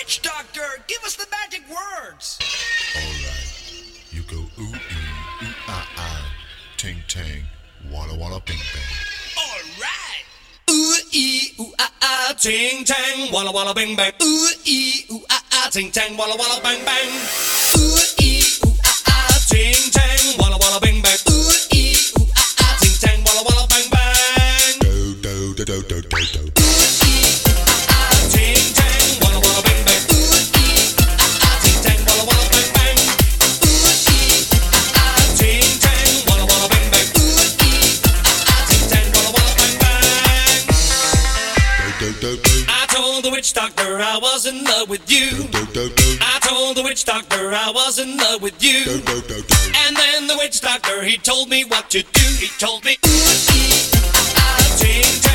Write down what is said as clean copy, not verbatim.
witch doctor, give us the magic words. Alright, you go ooh ee, ooh ah ah, ting tang, walla walla bing bang. Alright. Ooh ee ooh ah ah, ting tang, walla walla bing bang. Ooh ee ooh ah ah, ting tang, walla walla bang bang. Ooh ee ooh ah ah, ting tang, walla walla bing bang. Ooh ee ooh ah ah, ting tang, walla walla bang bang. Do do do do do do do. I told the witch doctor I was in love with you. I told the witch doctor I was in love with you. And then the witch doctor, he told me what to do. He told me, ooh, ee, ah, ting, tang.